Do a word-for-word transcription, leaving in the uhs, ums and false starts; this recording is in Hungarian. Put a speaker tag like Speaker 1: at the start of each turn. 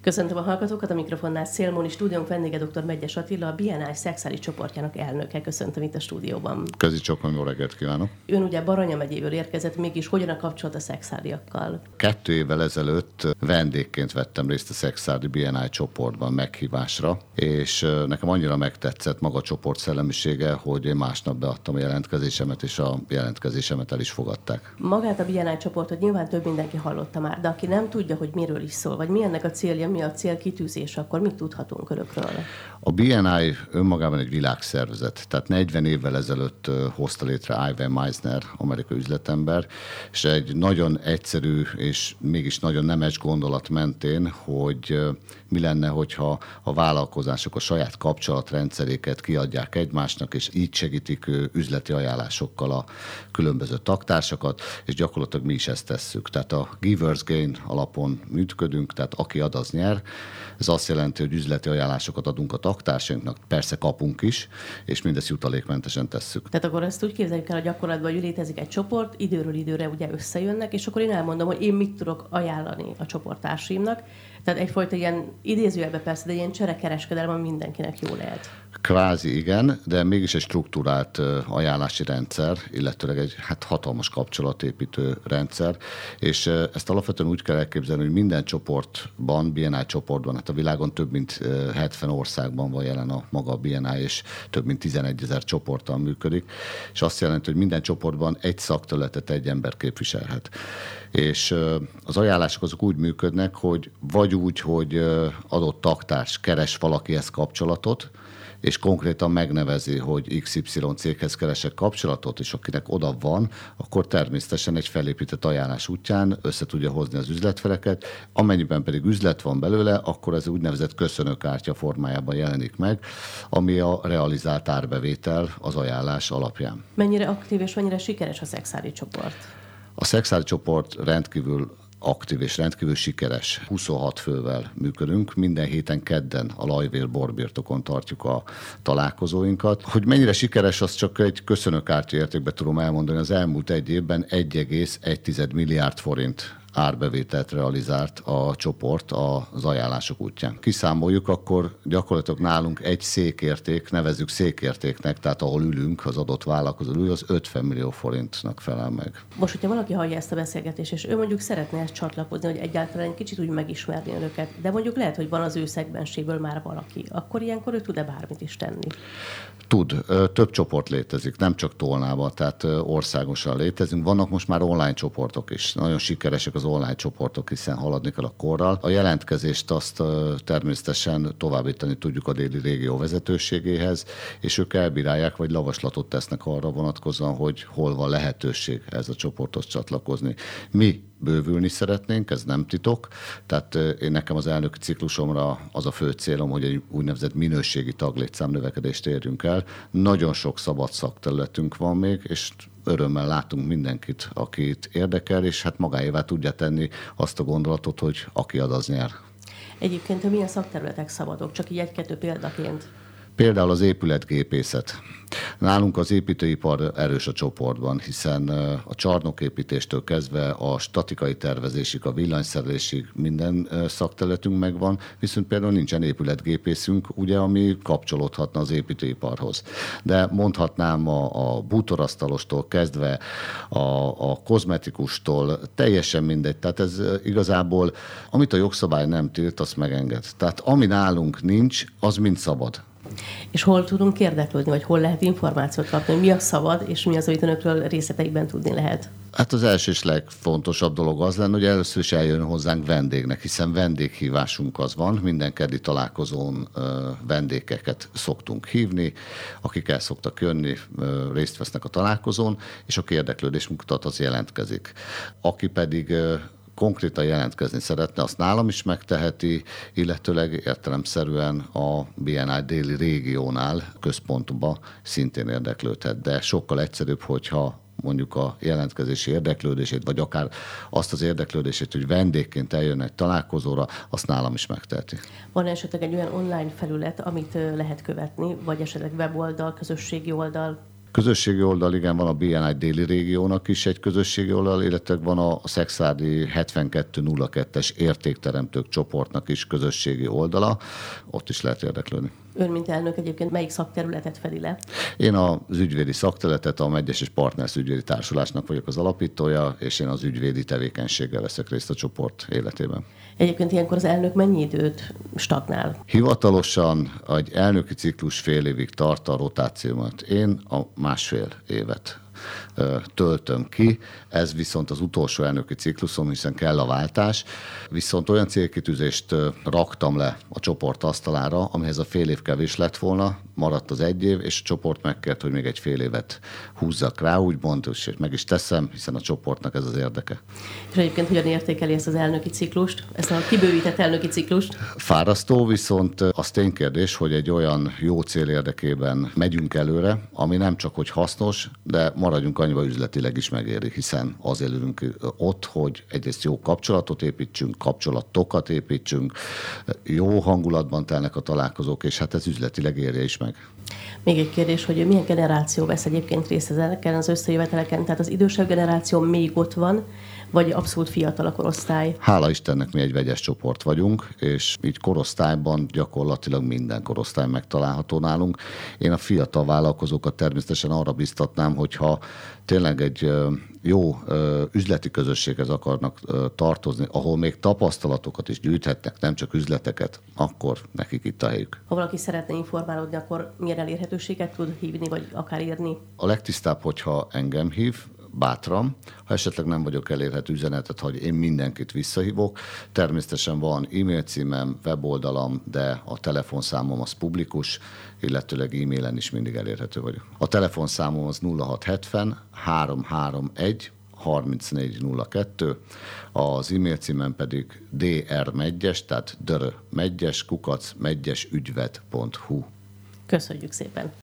Speaker 1: Köszöntöm a hallgatókat, a mikrofonnál Szélmóni, stúdiónk vendége dr. Medgyes Attila, a bé en i szexuális csoportjának elnöke. Köszöntöm itt a stúdióban.
Speaker 2: Közi csokon, jó reggelt kívánok!
Speaker 1: Ön ugye Baranya megyéből érkezett, mégis hogyan a kapcsolat a szexáriakkal?
Speaker 2: Kettő évvel ezelőtt vendégként vettem részt a szexári bé en i csoportban meghívásra, és nekem annyira megtetszett maga a csoport szellemisége, hogy én másnap beadtam a jelentkezésemet, és a jelentkezésemet el is fogadták.
Speaker 1: Magát a bé en i csoportot nyilván több mindenki hallotta már, de aki nem tudja, hogy miről is szól, vagy mi ennek a célja, mi a célkitűzése, akkor mit tudhatunk önökről?
Speaker 2: A bé en i önmagában egy világszervezet, tehát negyven évvel ezelőtt hozta létre Ivan Meisner, amerikai üzletember, és egy nagyon egyszerű és mégis nagyon nemes gondolat mentén, hogy mi lenne, hogyha a vállalkozások a saját kapcsolatrendszeréket kiadják egymásnak, és így segítik üzleti ajánlásokkal a különböző tagtársakat, és gyakorlatilag mi is ezt tesszük. Tehát a Givers Gain alapon működünk, tehát aki ad, az nyer. Ez azt jelenti, hogy üzleti ajánlásokat adunk a tagtársainknak, persze kapunk is, és mindezt jutalékmentesen tesszük.
Speaker 1: Tehát akkor ezt úgy képzeljük el a gyakorlatban, hogy létezik egy csoport, időről időre ugye összejönnek, és akkor én elmondom, hogy én mit tudok ajánlani a csoporttársaimnak. Tehát egyfajta ilyen idézőjelben persze, de ilyen cserekereskedelem mindenkinek jó lehet.
Speaker 2: Kvázi igen, de mégis egy struktúrált ajánlási rendszer, illetőleg egy hát hatalmas kapcsolatépítő rendszer, és ezt alapvetően úgy kell elképzelni, hogy minden csoportban, bé en i csoportban, hát a világon több mint hetven országban van jelen a maga a bé en i, és több mint tizenegyezer csoporttal működik, és azt jelenti, hogy minden csoportban egy szakterületet egy ember képviselhet. És az ajánlások azok úgy működnek, hogy vagy úgy, hogy adott tagtárs keres valakihez kapcsolatot, és konkrétan megnevezi, hogy iksz ipszilon céghez keresek kapcsolatot, és akinek oda van, akkor természetesen egy felépített ajánlás útján össze tudja hozni az üzletfeleket. Amennyiben pedig üzlet van belőle, akkor ez úgynevezett köszönőkártya formájában jelenik meg, ami a realizált árbevétel az ajánlás alapján.
Speaker 1: Mennyire aktív és mennyire sikeres a szexári csoport?
Speaker 2: A szexári csoport rendkívül aktív és rendkívül sikeres. huszonhat fővel működünk, minden héten kedden a Lajvér borbirtokon tartjuk a találkozóinkat. Hogy mennyire sikeres, azt csak egy köszönőkártya értékben tudom elmondani. Az elmúlt egy évben egy egész egy milliárd forint árbevételt realizált a csoport az ajánlások útján. Kiszámoljuk, akkor gyakorlatilag nálunk egy székérték, nevezzük székértéknek, tehát ahol ülünk, az adott vállalkozó ül, az ötven millió forintnak felel meg.
Speaker 1: Most, hogyha valaki hallja ezt a beszélgetést, és ő mondjuk szeretne ezt csatlakozni, hogy egyáltalán egy kicsit úgy megismerni önöket, de mondjuk lehet, hogy van az ő szegmenséből már valaki, akkor ilyenkor ő tud-e bármit is tenni?
Speaker 2: Tud. Több csoport létezik, nem csak Tolnában, tehát országosan létezünk. Vannak most már online csoportok is. Nagyon sikeresek az online csoportok, hiszen haladni kell a korral. A jelentkezést azt természetesen továbbítani tudjuk a déli régió vezetőségéhez, és ők elbírálják, vagy javaslatot tesznek arra vonatkozóan, hogy hol van lehetőség ez a csoporthoz csatlakozni. Mi bővülni szeretnénk, ez nem titok. Tehát én nekem az elnöki ciklusomra az a fő célom, hogy egy úgynevezett minőségi taglétszám növekedést érjünk el. Nagyon sok szabad szakterületünk van még, és örömmel látunk mindenkit, akit érdekel, és hát magáévá tudja tenni azt a gondolatot, hogy aki ad, az nyer.
Speaker 1: Egyébként milyen szakterületek szabadok? Csak így egy-kettő példaként.
Speaker 2: Például az épületgépészet. Nálunk az építőipar erős a csoportban, hiszen a csarnoképítéstől kezdve a statikai tervezésig, a villanyszerelésig minden szakterületünk megvan, viszont például nincsen épületgépészünk, ugye, ami kapcsolódhatna az építőiparhoz. De mondhatnám a, a bútorasztalostól kezdve a, a kozmetikustól, teljesen mindegy. Tehát ez igazából, amit a jogszabály nem tilt, azt megenged. Tehát ami nálunk nincs, az mind szabad.
Speaker 1: És hol tudunk érdeklődni, vagy hol lehet információt kapni, hogy mi a szabad, és mi az, amit önökről részleteikben tudni lehet?
Speaker 2: Hát az első és legfontosabb dolog az lenne, hogy először is eljön hozzánk vendégnek, hiszen vendéghívásunk az van, minden keddi találkozón ö, vendégeket szoktunk hívni, akik el szoktak jönni, ö, részt vesznek a találkozón, és aki érdeklődés mutat, az jelentkezik. Aki pedig ö, konkrétan jelentkezni szeretne, azt nálam is megteheti, illetőleg értelemszerűen a bé en i déli régiónál, központba szintén érdeklődhet, de sokkal egyszerűbb, hogyha mondjuk a jelentkezési érdeklődését, vagy akár azt az érdeklődését, hogy vendégként eljön egy találkozóra, azt nálam is megteheti.
Speaker 1: Van esetleg egy olyan online felület, amit lehet követni, vagy esetleg weboldal, közösségi oldal?
Speaker 2: Közösségi oldal, igen, van a bé en i déli régiónak is egy közösségi oldal, illetve van a Szekszárdi hetvenkettő nulla kettes értékteremtők csoportnak is közösségi oldala, ott is lehet érdeklődni.
Speaker 1: Ön, mint elnök, egyébként melyik szakterületet fedi le?
Speaker 2: Én az ügyvédi szakterületet, a Megyes és Partners ügyvédi társulásnak vagyok az alapítója, és én az ügyvédi tevékenységgel veszek részt a csoport életében.
Speaker 1: Egyébként ilyenkor az elnök mennyi időt stagnál?
Speaker 2: Hivatalosan egy elnöki ciklus fél évig tart a rotációmat. Én a másfél évet töltöm ki, ez viszont az utolsó elnöki ciklusom, hiszen kell a váltás, viszont olyan célkitűzést raktam le a csoport asztalára, amihez a fél év kevés lett volna, maradt az egy év, és a csoport megkért, hogy még egy fél évet húzzak rá, úgymond, és meg is teszem, hiszen a csoportnak ez az érdeke.
Speaker 1: És egyébként hogyan értékeli ezt az elnöki ciklust, ezt a kibővített elnöki ciklust?
Speaker 2: Fárasztó, viszont az ténykérdés, hogy egy olyan jó cél érdekében megyünk előre, ami nem csak hogy hasznos, de maradjunk annyiba, üzletileg is megéri, hiszen azért ülünk ott, hogy egyrészt jó kapcsolatot építsünk, kapcsolatokat építsünk, jó hangulatban telnek a találkozók, és hát ez üzletileg érje is meg.
Speaker 1: Még egy kérdés, hogy milyen generáció vesz egyébként részt ezeken az összejöveteleken, tehát az idősebb generáció még ott van, vagy abszolút fiatal a korosztály?
Speaker 2: Hála Istennek mi egy vegyes csoport vagyunk, és így korosztályban gyakorlatilag minden korosztály megtalálható nálunk. Én a fiatal vállalkozókat természetesen arra biztatnám, hogyha tényleg egy jó üzleti közösséghez akarnak tartozni, ahol még tapasztalatokat is gyűjthetnek, nem csak üzleteket, akkor nekik itt a helyük.
Speaker 1: Ha valaki szeretne informálódni, akkor milyen elérhetőséget tud hívni, vagy akár írni?
Speaker 2: A legtisztább, hogyha engem hív, bátran. Ha esetleg nem vagyok elérhető üzenetet, hogy én mindenkit visszahívok. Természetesen van e-mail címem, weboldalam, de a telefonszámom az publikus, illetőleg e-mailen is mindig elérhető vagyok. A telefonszámom az nulla hat hetven három három egy harmincnégy nulla kettő, az e-mail címem pedig drmegyes, tehát dr megyes kukac megyesügyvet pont hu.
Speaker 1: Köszönjük szépen!